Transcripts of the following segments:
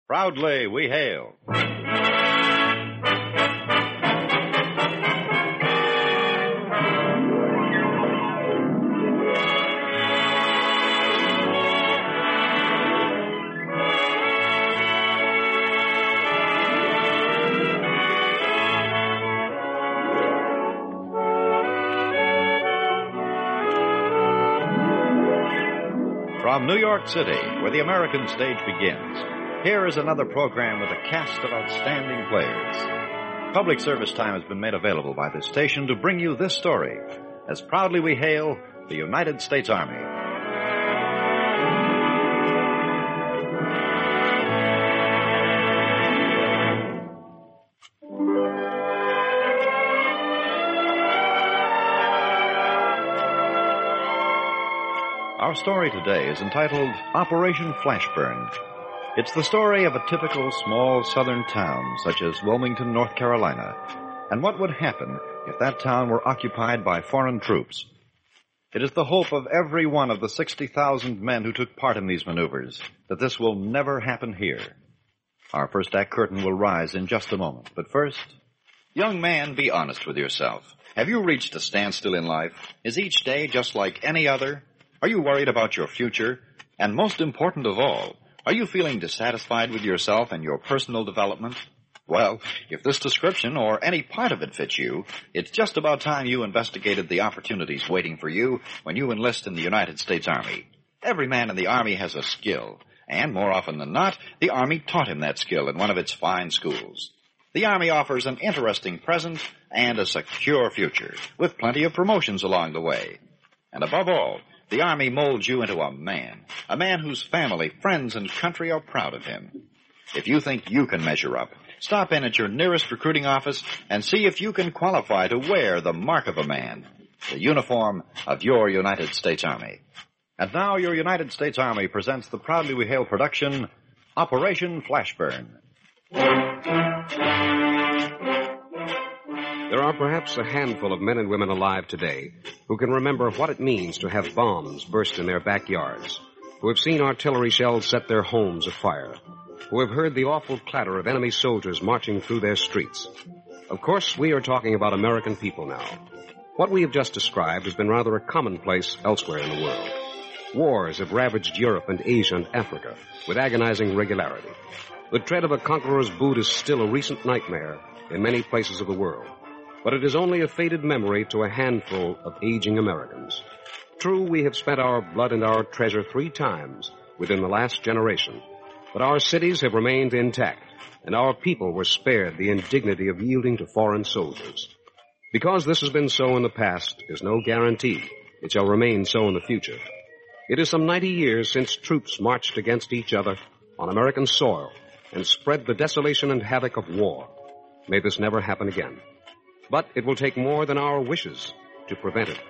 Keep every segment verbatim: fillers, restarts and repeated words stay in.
Proudly we hail. From New York City, where the American stage begins, here is another program with a cast of outstanding players. Public service time has been made available by this station to bring you this story, as proudly we hail the United States Army. Our story today is entitled Operation Flashburn. It's the story of a typical small southern town, such as Wilmington, North Carolina, and what would happen if that town were occupied by foreign troops. It is the hope of every one of the sixty thousand men who took part in these maneuvers that this will never happen here. Our first act curtain will rise in just a moment, but first... Young man, be honest with yourself. Have you reached a standstill in life? Is each day just like any other? Are you worried about your future? And most important of all, are you feeling dissatisfied with yourself and your personal development? Well, if this description or any part of it fits you, it's just about time you investigated the opportunities waiting for you when you enlist in the United States Army. Every man in the Army has a skill, and more often than not, the Army taught him that skill in one of its fine schools. The Army offers an interesting present and a secure future, with plenty of promotions along the way. And above all, the Army molds you into a man, a man whose family, friends, and country are proud of him. If you think you can measure up, stop in at your nearest recruiting office and see if you can qualify to wear the mark of a man, the uniform of your United States Army. And now your United States Army presents the Proudly We Hail production, Operation Flashburn. There are perhaps a handful of men and women alive today who can remember what it means to have bombs burst in their backyards, who have seen artillery shells set their homes afire, who have heard the awful clatter of enemy soldiers marching through their streets. Of course, we are talking about American people now. What we have just described has been rather a commonplace elsewhere in the world. Wars have ravaged Europe and Asia and Africa with agonizing regularity. The tread of a conqueror's boot is still a recent nightmare in many places of the world. But it is only a faded memory to a handful of aging Americans. True, we have spent our blood and our treasure three times within the last generation, but our cities have remained intact, and our people were spared the indignity of yielding to foreign soldiers. Because this has been so in the past is no guarantee it shall remain so in the future. It is some ninety years since troops marched against each other on American soil and spread the desolation and havoc of war. May this never happen again. But it will take more than our wishes to prevent it.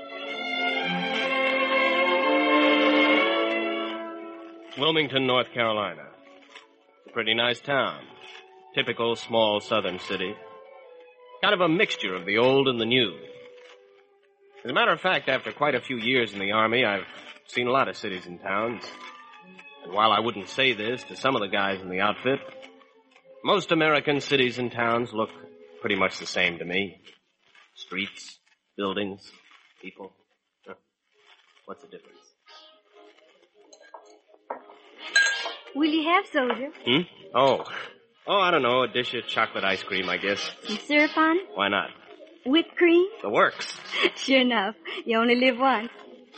Wilmington, North Carolina. A pretty nice town. Typical small southern city. Kind of a mixture of the old and the new. As a matter of fact, after quite a few years in the Army, I've seen a lot of cities and towns. And while I wouldn't say this to some of the guys in the outfit, most American cities and towns look pretty much the same to me. Streets, buildings, people. Huh. What's the difference? Will you have soda? Hmm? Oh. Oh, I don't know. A dish of chocolate ice cream, I guess. Some syrup on it? Why not? Whipped cream? The works. Sure enough. You only live once.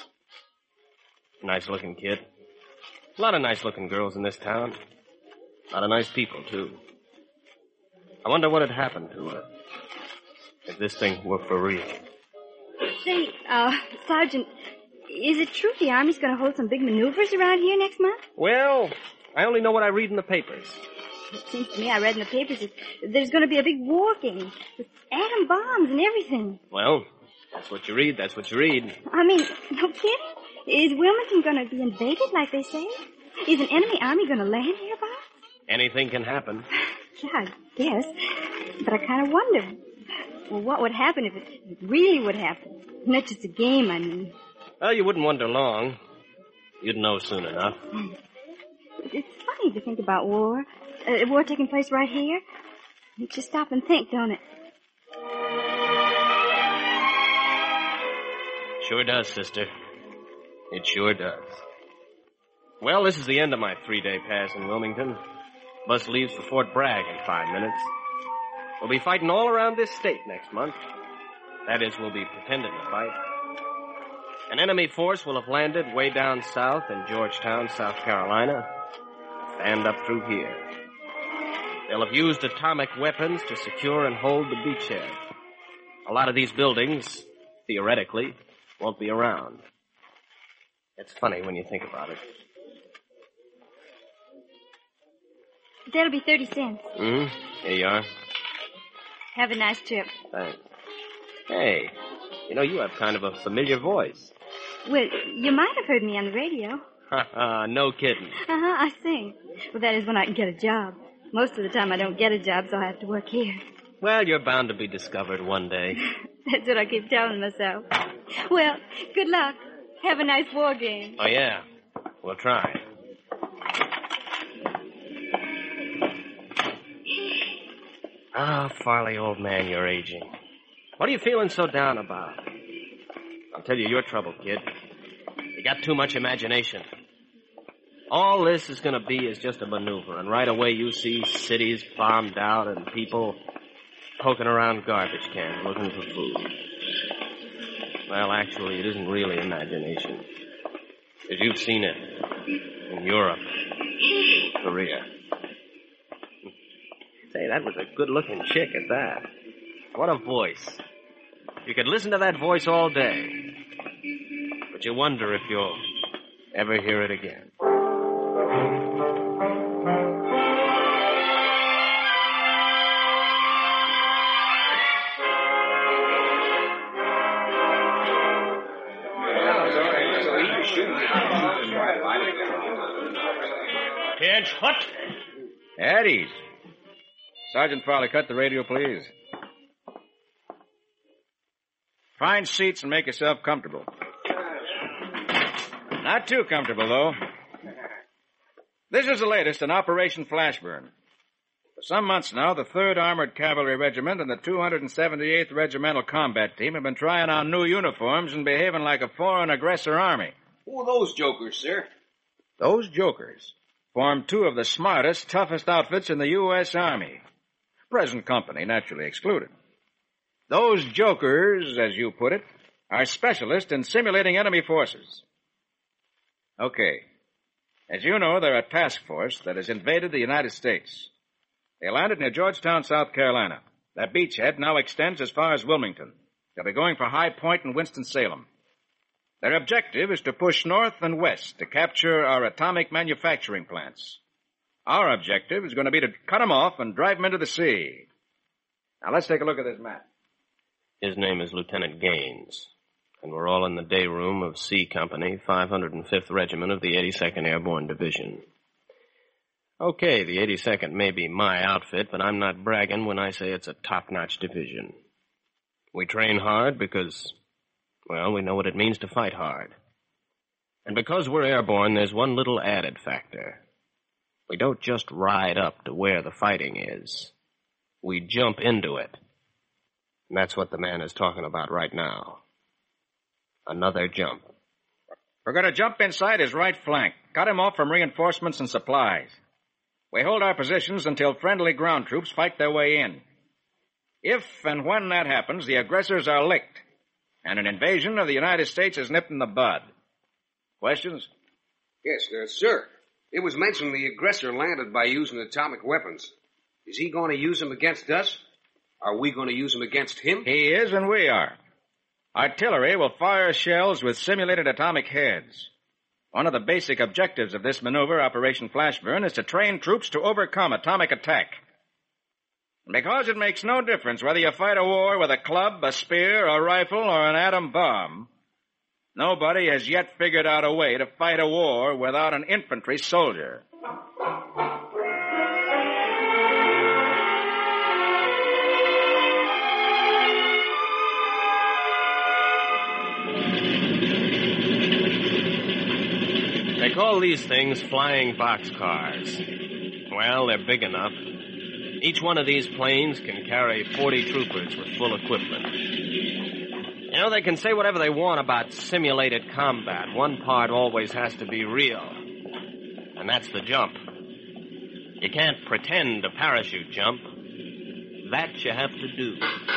Nice looking kid. A lot of nice looking girls in this town. A lot of nice people, too. I wonder what had happened to her. If this thing were for real. Say, uh, Sergeant, is it true the Army's going to hold some big maneuvers around here next month? Well, I only know what I read in the papers. It seems to me I read in the papers that there's going to be a big war game with atom bombs and everything. Well, that's what you read, that's what you read. I mean, no kidding. Is Wilmington going to be invaded like they say? Is an enemy army going to land hereabouts? Anything can happen. Yeah, I guess. But I kind of wonder, well, what would happen if it really would happen? Not just a game, I mean. Well, you wouldn't wonder long. You'd know soon enough. It's funny. funny to think about war. Uh, war taking place right here. Makes you stop and think, don't it? Sure does, sister. It sure does. Well, this is the end of my three-day pass in Wilmington. Bus leaves for Fort Bragg in five minutes. We'll be fighting all around this state next month. That is, we'll be pretending to fight. An enemy force will have landed way down south in Georgetown, South Carolina, and up through here. They'll have used atomic weapons to secure and hold the beachhead. A lot of these buildings, theoretically, won't be around. It's funny when you think about it. That'll be thirty cents. Mm-hmm. Here you are. Have a nice trip. Thanks. Hey, you know, you have kind of a familiar voice. Well, you might have heard me on the radio. Ha ha, no kidding. Uh-huh, I sing. Well, that is when I can get a job. Most of the time I don't get a job, so I have to work here. Well, you're bound to be discovered one day. That's what I keep telling myself. Well, good luck. Have a nice war game. Oh, yeah. We'll try. Ah, oh, Farley, old man, you're aging. What are you feeling so down about? I'll tell you your trouble, kid. You got too much imagination. All this is going to be is just a maneuver, and right away you see cities bombed out and people poking around garbage cans looking for food. Well, actually, it isn't really imagination. Because you've seen it in Europe, Korea. Say, that was a good-looking chick at that. What a voice. You could listen to that voice all day. But you wonder if you'll ever hear it again. Pinch, what? At ease. Sergeant Farley, cut the radio, please. Find seats and make yourself comfortable. Not too comfortable, though. This is the latest in Operation Flashburn. For some months now, the third Armored Cavalry Regiment and the two hundred seventy-eighth Regimental Combat Team have been trying on new uniforms and behaving like a foreign aggressor army. Who are those jokers, sir? Those jokers form two of the smartest, toughest outfits in the U S Army. Present company, naturally excluded. Those jokers, as you put it, are specialists in simulating enemy forces. Okay. As you know, they're a task force that has invaded the United States. They landed near Georgetown, South Carolina. Their beachhead now extends as far as Wilmington. They'll be going for High Point and Winston-Salem. Their objective is to push north and west to capture our atomic manufacturing plants. Our objective is going to be to cut them off and drive them into the sea. Now, let's take a look at this map. His name is Lieutenant Gaines, and we're all in the day room of C Company, five hundred fifth Regiment of the eighty-second Airborne Division. Okay, the eighty-second may be my outfit, but I'm not bragging when I say it's a top-notch division. We train hard because, well, we know what it means to fight hard. And because we're airborne, there's one little added factor. We don't just ride up to where the fighting is. We jump into it. And that's what the man is talking about right now. Another jump. We're going to jump inside his right flank, cut him off from reinforcements and supplies. We hold our positions until friendly ground troops fight their way in. If and when that happens, the aggressors are licked, and an invasion of the United States is nipped in the bud. Questions? Yes, uh, sir. It was mentioned the aggressor landed by using atomic weapons. Is he going to use them against us? Are we going to use them against him? He is, and we are. Artillery will fire shells with simulated atomic heads. One of the basic objectives of this maneuver, Operation Flashburn, is to train troops to overcome atomic attack. Because it makes no difference whether you fight a war with a club, a spear, a rifle, or an atom bomb, nobody has yet figured out a way to fight a war without an infantry soldier. They call call these things flying boxcars. Well, they're big enough. Each one of these planes can carry forty troopers with full equipment. You know, they can say whatever they want about simulated combat. One part always has to be real. And that's the jump. You can't pretend to parachute jump. That you have to do.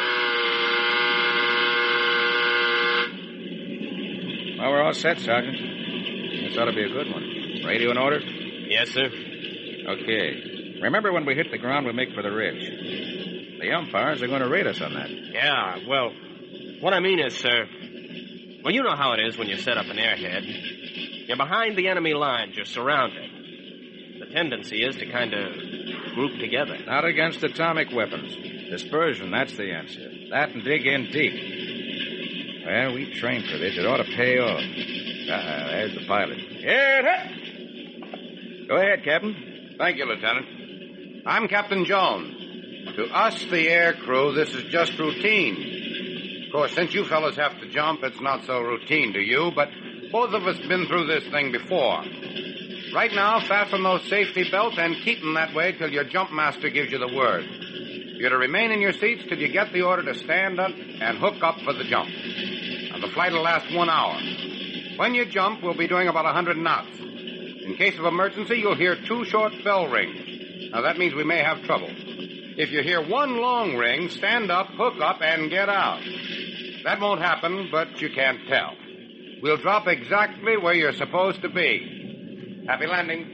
Well, we're all set, Sergeant. This ought to be a good one. Radio in order? Yes, sir. Okay. Remember when we hit the ground, we make for the ridge. The umpires are going to rate us on that. Yeah, well, what I mean is, sir, well, you know how it is when you set up an airhead. You're behind the enemy lines. You're surrounded. The tendency is to kind of group together. Not against atomic weapons. Dispersion, that's the answer. That and dig in deep. Well, we trained for this. It ought to pay off. Ah, there's the pilot. Yeah, go ahead, Captain. Thank you, Lieutenant. I'm Captain Jones. To us, the air crew, this is just routine. Of course, since you fellas have to jump, it's not so routine to you, but both of us been through this thing before. Right now, fasten those safety belts and keep them that way till your jump master gives you the word. You're to remain in your seats till you get the order to stand up and hook up for the jump. Now, the flight will last one hour. When you jump, we'll be doing about one hundred knots. In case of emergency, you'll hear two short bell rings. Now, that means we may have trouble. If you hear one long ring, stand up, hook up, and get out. That won't happen, but you can't tell. We'll drop exactly where you're supposed to be. Happy landing.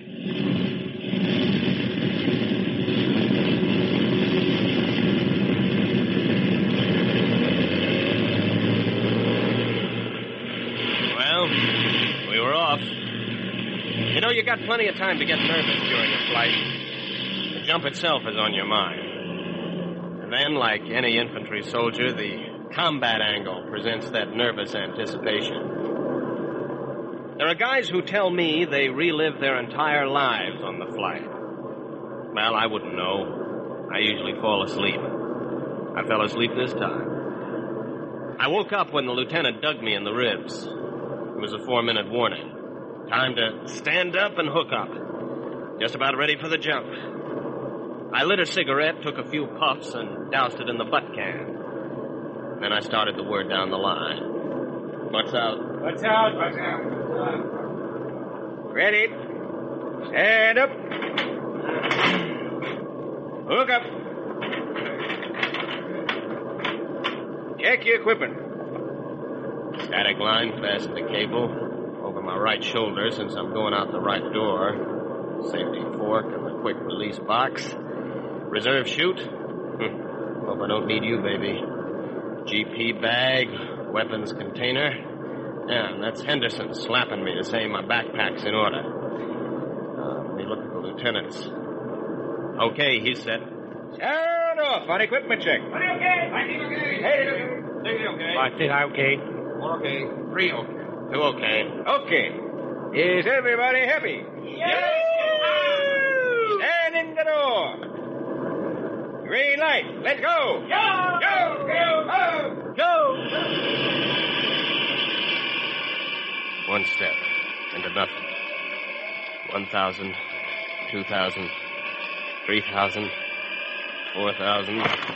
Well, we were off. You know, you got plenty of time to get nervous during a flight. The jump itself is on your mind. And then, like any infantry soldier, the combat angle presents that nervous anticipation. There are guys who tell me they relive their entire lives on the flight. Well, I wouldn't know. I usually fall asleep. I fell asleep this time. I woke up when the lieutenant dug me in the ribs. It was a four-minute warning. Time to stand up and hook up. Just about ready for the jump. I lit a cigarette, took a few puffs, and doused it in the butt can. Then I started the word down the line. Butts out. Butts out, butts out. Ready. Stand up. Hook up. Check your equipment. Static line, fasten the cable. Over my right shoulder since I'm going out the right door. Safety fork and the quick release box. Reserve chute. Hm. Hope I don't need you, baby. G P bag. Weapons container. Yeah, and that's Henderson slapping me to say my backpack's in order. Uh, let me look at the lieutenant's. Okay, he said. Sound off on equipment check. Are you okay? I think okay. Hey, think okay. I think I'm okay. Four okay. Three okay. Two okay. Okay. Is everybody happy? Yes! Stand in the door. Green light. Let's go. Go! Go! Go! Go! Go! One step into nothing. One thousand, two thousand, three thousand, four thousand.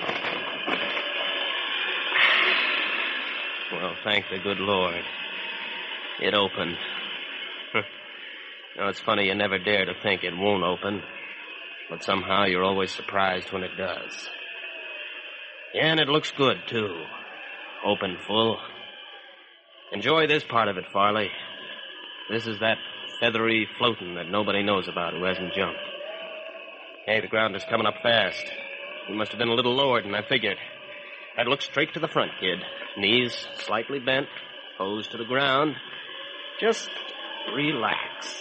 Well, thank the good Lord. It opened. Now, it's funny, you never dare to think it won't open, but somehow you're always surprised when it does. Yeah, and it looks good, too. Open full. Enjoy this part of it, Farley. This is that feathery floating that nobody knows about who hasn't jumped. Hey, the ground is coming up fast. You must have been a little lower than I figured. I'd look straight to the front, kid. Knees slightly bent, toes to the ground. Just relax.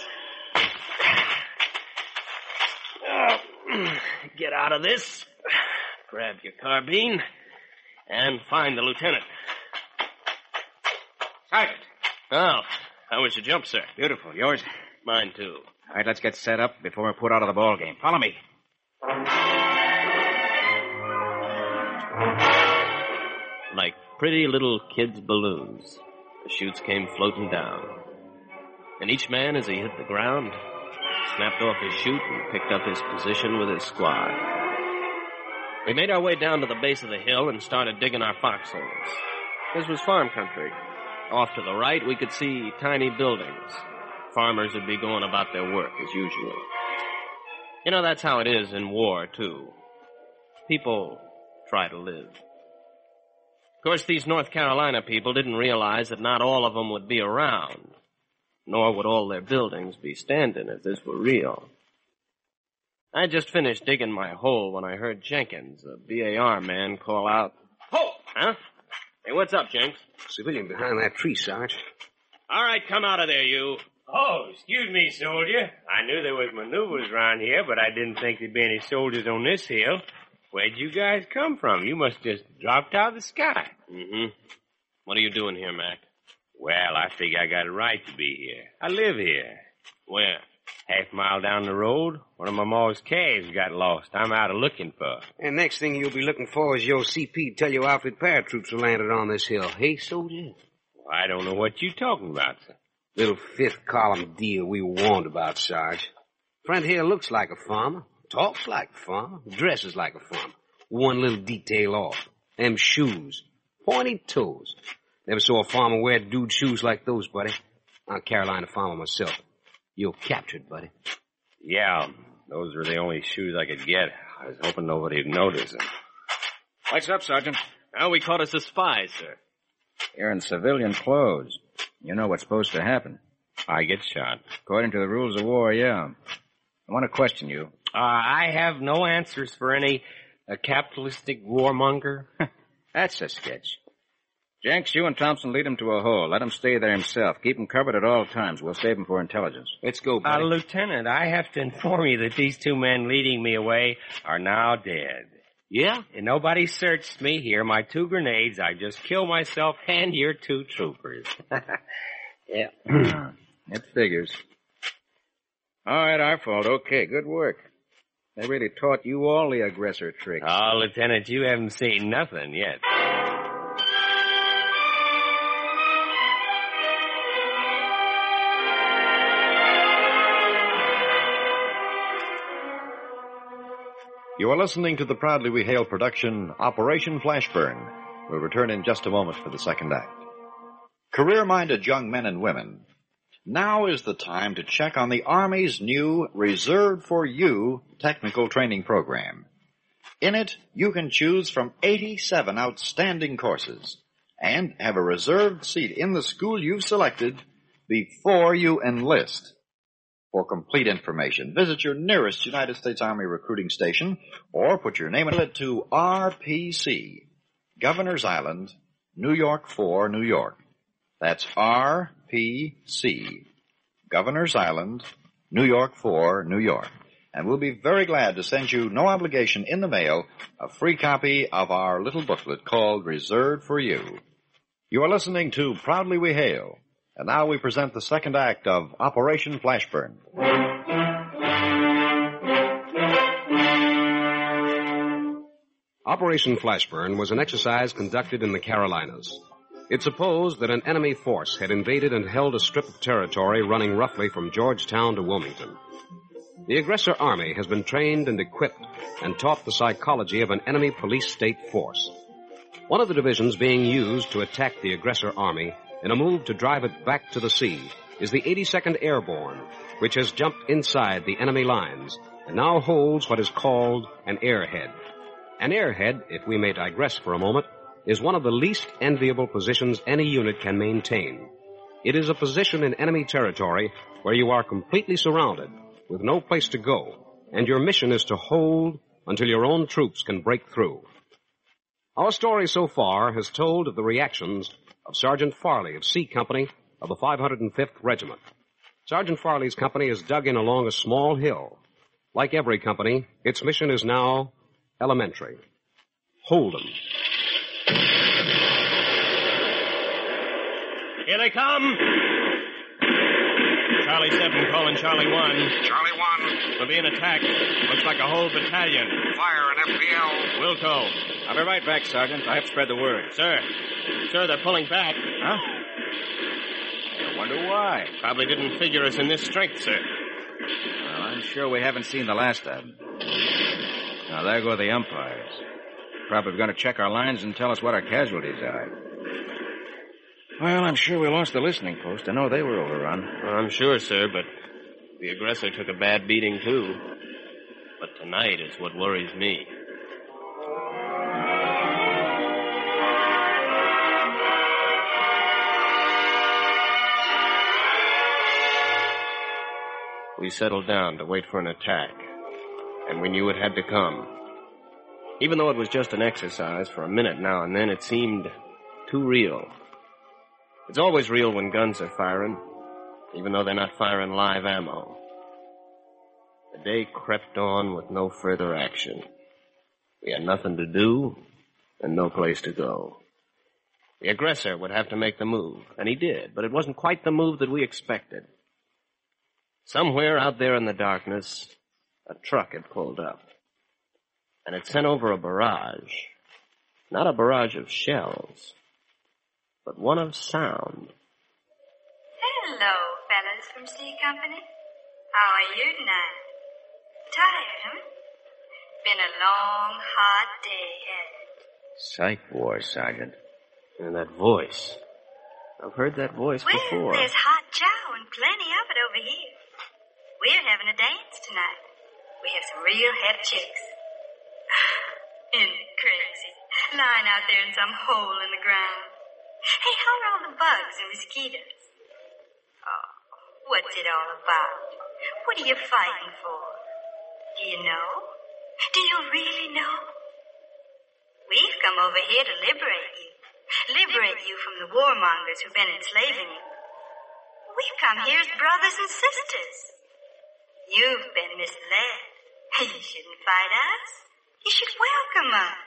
Get out of this. Grab your carbine and find the lieutenant. Sergeant. Oh, how was your jump, sir? Beautiful. Yours? Mine, too. All right, let's get set up before we're put out of the ball game. Follow me. Like pretty little kids' balloons, the chutes came floating down. And each man, as he hit the ground, snapped off his chute and picked up his position with his squad. We made our way down to the base of the hill and started digging our foxholes. This was farm country. Off to the right, we could see tiny buildings. Farmers would be going about their work as usual. You know, that's how it is in war, too. People try to live. Of course, these North Carolina people didn't realize that not all of them would be around, nor would all their buildings be standing if this were real. I just finished digging my hole when I heard Jenkins, a B A R man, call out, "Ho!" Huh? Hey, what's up, Jenks? Civilian behind that tree, Sarge. All right, come out of there, you. Oh, excuse me, soldier. I knew there was maneuvers around here, but I didn't think there'd be any soldiers on this hill. Where'd you guys come from? You must just dropped out of the sky. Mm-hmm. What are you doing here, Mac? Well, I figure I got a right to be here. I live here. Where? Half a mile down the road, one of my ma's calves got lost. I'm out of looking for. And next thing you'll be looking for is your C P tell your outfit paratroops are landed on this hill. Hey, soldier? Well, I don't know what you talking about, sir. Little fifth column deal we were warned about, Sarge. Friend here looks like a farmer, talks like a farmer, dresses like a farmer. One little detail off. Them shoes. Pointy toes. Never saw a farmer wear dude shoes like those, buddy. I'm a Carolina farmer myself. You're captured, buddy. Yeah, those were the only shoes I could get. I was hoping nobody'd notice them. What's up, Sergeant? Well, we caught us as spies, sir. You're in civilian clothes. You know what's supposed to happen. I get shot. According to the rules of war, yeah. I want to question you. Uh, I have no answers for any uh, capitalistic warmonger. That's a sketch. Jenks, you and Thompson lead him to a hole. Let him stay there himself. Keep him covered at all times. We'll save him for intelligence. Let's go, Uh, buddy. Lieutenant, I have to inform you that these two men leading me away are now dead. Yeah? And nobody searched me. Here, my two grenades. I just killed myself and your two troopers. Yeah. It figures. All right, our fault. Okay, good work. They really taught you all the aggressor tricks. Oh, Lieutenant, you haven't seen nothing yet. You are listening to the Proudly We Hail production, Operation Flashburn. We'll return in just a moment for the second act. Career-minded young men and women, now is the time to check on the Army's new Reserved for You technical training program. In it, you can choose from eighty-seven outstanding courses and have a reserved seat in the school you've selected before you enlist. For complete information, visit your nearest United States Army recruiting station or put your name in it to R P C, Governor's Island, New York four, New York. That's R P C, Governor's Island, New York four, New York. And we'll be very glad to send you, no obligation, in the mail, a free copy of our little booklet called Reserved for You. You are listening to Proudly We Hail. And now we present the second act of Operation Flashburn. Operation Flashburn was an exercise conducted in the Carolinas. It's supposed that an enemy force had invaded and held a strip of territory running roughly from Georgetown to Wilmington. The aggressor army has been trained and equipped and taught the psychology of an enemy police state force. One of the divisions being used to attack the aggressor army in a move to drive it back to the sea is the eighty-second Airborne, which has jumped inside the enemy lines and now holds what is called an airhead. An airhead, if we may digress for a moment, is one of the least enviable positions any unit can maintain. It is a position in enemy territory where you are completely surrounded with no place to go, and your mission is to hold until your own troops can break through. Our story so far has told of the reactions of Sergeant Farley of C Company of the five hundred fifth Regiment. Sergeant Farley's company is dug in along a small hill. Like every company, its mission is now elementary. Hold 'em. Here they come! Charlie seven calling Charlie one. Charlie one. We're being attacked. Looks like a whole battalion. Fire at F P L. Wilco. I'll be right back, Sergeant. I have spread the word. Sir. Sir, they're pulling back. Huh? Wonder why. Probably didn't figure us in this strength, sir. Well, I'm sure we haven't seen the last of them. Now, there go the umpires. Probably going to check our lines and tell us what our casualties are. Well, I'm sure we lost the listening post. I know they were overrun. Well, I'm sure, sir, but the aggressor took a bad beating, too. But tonight is what worries me. We settled down to wait for an attack, and we knew it had to come. Even though it was just an exercise for a minute now and then, it seemed too real. It's always real when guns are firing, even though they're not firing live ammo. The day crept on with no further action. We had nothing to do and no place to go. The aggressor would have to make the move, and he did, but it wasn't quite the move that we expected. Somewhere out there in the darkness, a truck had pulled up, and it sent over a barrage. Not a barrage of shells, but one of sound. Hello, fellas from C Company. How are you tonight? Tired, huh? Been a long, hot day, hasn't it? Psych war, Sergeant. And that voice. I've heard that voice well, before. Well, there's hot chow and plenty of it over here. We're having a dance tonight. We have some real hep chicks. Isn't it crazy? Lying out there in some hole in the ground. Hey, how are all the bugs and mosquitoes? Oh, what's it all about? What are you fighting for? Do you know? Do you really know? We've come over here to liberate you. Liberate you from the warmongers who've been enslaving you. We've come here as brothers and sisters. You've been misled. You shouldn't fight us. You should welcome us.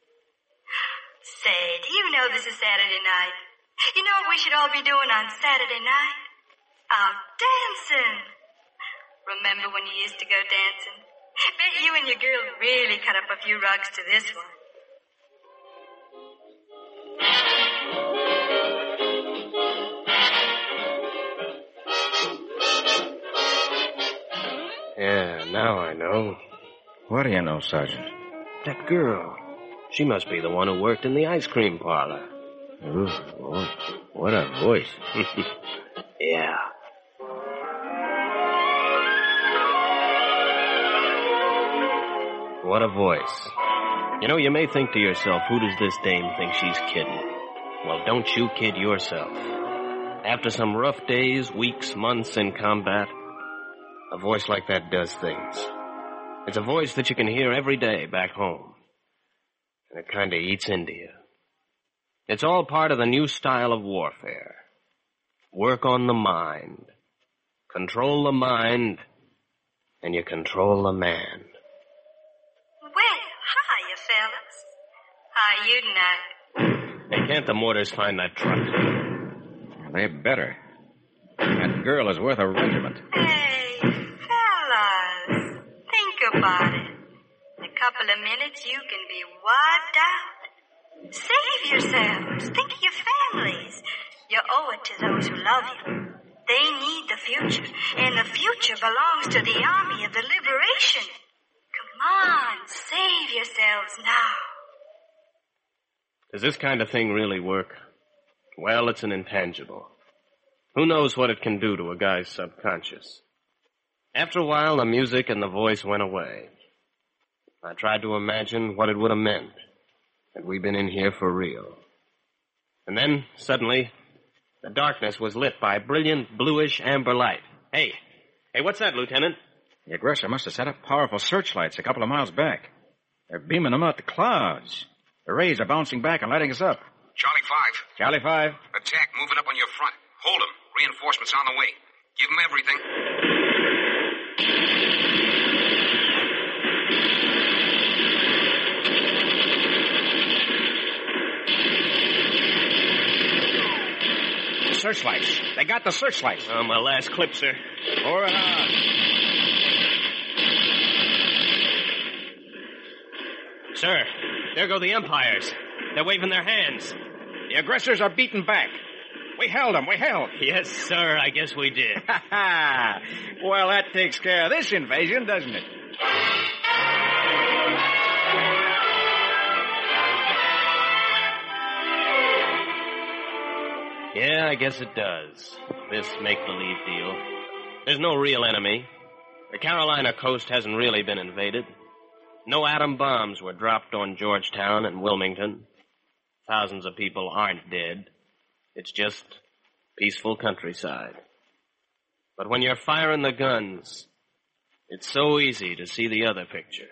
Say, do you know this is Saturday night? You know what we should all be doing on Saturday night? Out dancing. Remember when you used to go dancing? Bet you and your girl really cut up a few rugs to this one. Yeah, now I know. What do you know, Sergeant? That girl. She must be the one who worked in the ice cream parlor. Ooh, boy, what a voice. Yeah. What a voice. You know, you may think to yourself, who does this dame think she's kidding? Well, don't you kid yourself. After some rough days, weeks, months in combat, a voice like that does things. It's a voice that you can hear every day back home. And it kind of eats into you. It's all part of the new style of warfare. Work on the mind. Control the mind, and you control the man. Well, hiya, fellas. How are you tonight? Hey, can't the Mortars find that truck? They better. That girl is worth a regiment. Hey, fellas, think about it. In a couple of minutes, you can be wiped out. Save yourselves. Think of your families. You owe it to those who love you. They need the future, and the future belongs to the Army of the Liberation. Come on, save yourselves now. Does this kind of thing really work? Well, it's an intangible. Who knows what it can do to a guy's subconscious? After a while, the music and the voice went away. I tried to imagine what it would have meant had we been in here for real. And then, suddenly, the darkness was lit by a brilliant bluish amber light. Hey, hey, what's that, Lieutenant? The aggressor must have set up powerful searchlights a couple of miles back. They're beaming them out the clouds. The rays are bouncing back and lighting us up. Charlie five. Charlie five. Attack moving up on your front. Hold them. Reinforcements on the way. Give them everything. The searchlights. They got the searchlights. Oh, my last clip, sir. Pour it on. Sir, there go the umpires. They're waving their hands. The aggressors are beaten back. We held them. We held. Yes, sir. I guess we did. Well, that takes care of this invasion, doesn't it? Yeah, I guess it does. This make-believe deal. There's no real enemy. The Carolina coast hasn't really been invaded. No atom bombs were dropped on Georgetown and Wilmington. Thousands of people aren't dead. It's just peaceful countryside. But when you're firing the guns, it's so easy to see the other picture.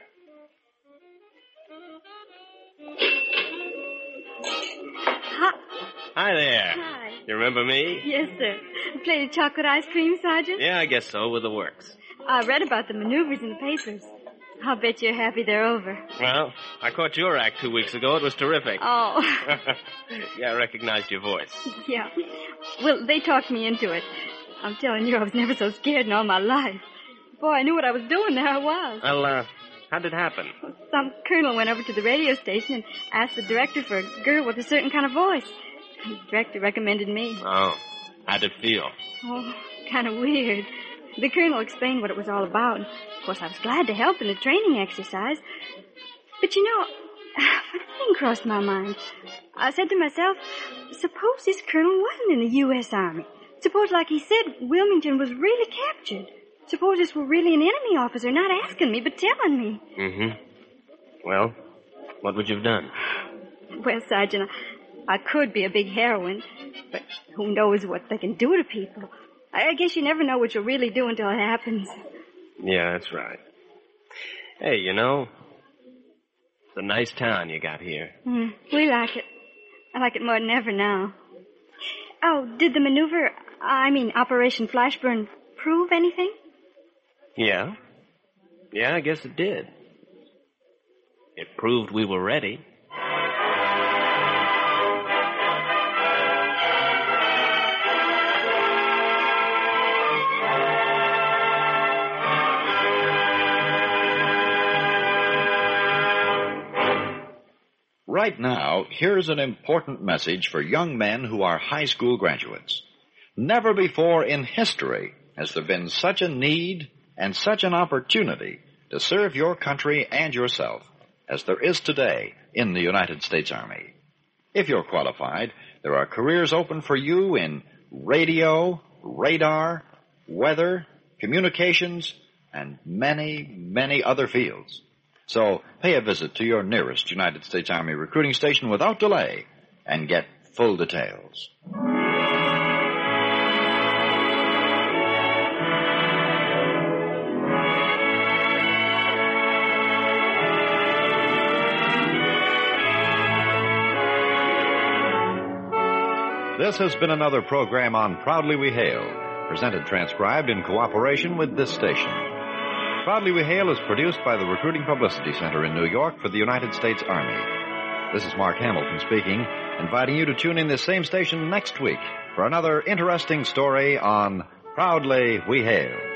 Hi. Hi there. Hi. You remember me? Yes, sir. Plate of chocolate ice cream, Sergeant? Yeah, I guess so, with the works. I read about the maneuvers in the papers. I'll bet you're happy they're over. Well, I caught your act two weeks ago. It was terrific. Oh. Yeah, I recognized your voice. Yeah. Well, they talked me into it. I'm telling you, I was never so scared in all my life. Boy, I knew what I was doing. There I was. Well, uh, how'd it happen? Some colonel went over to the radio station and asked the director for a girl with a certain kind of voice. The director recommended me. Oh, how'd it feel? Oh, kind of weird. The colonel explained what it was all about. Of course, I was glad to help in the training exercise. But you know, a thing crossed my mind. I said to myself, suppose this colonel wasn't in the U S Army. Suppose, like he said, Wilmington was really captured. Suppose this were really an enemy officer, not asking me, but telling me. Mm-hmm. Well, what would you have done? Well, Sergeant, I, I could be a big heroine, but who knows what they can do to people. I guess you never know what you'll really do until it happens. Yeah, that's right. Hey, you know, it's a nice town you got here. Mm, we like it. I like it more than ever now. Oh, did the maneuver, I mean Operation Flashburn, prove anything? Yeah. Yeah, I guess it did. It proved we were ready. Right now, here's an important message for young men who are high school graduates. Never before in history has there been such a need and such an opportunity to serve your country and yourself as there is today in the United States Army. If you're qualified, there are careers open for you in radio, radar, weather, communications, and many, many other fields. So pay a visit to your nearest United States Army recruiting station without delay and get full details. This has been another program on Proudly We Hail, presented transcribed in cooperation with this station. Proudly We Hail is produced by the Recruiting Publicity Center in New York for the United States Army. This is Mark Hamilton speaking, inviting you to tune in this same station next week for another interesting story on Proudly We Hail.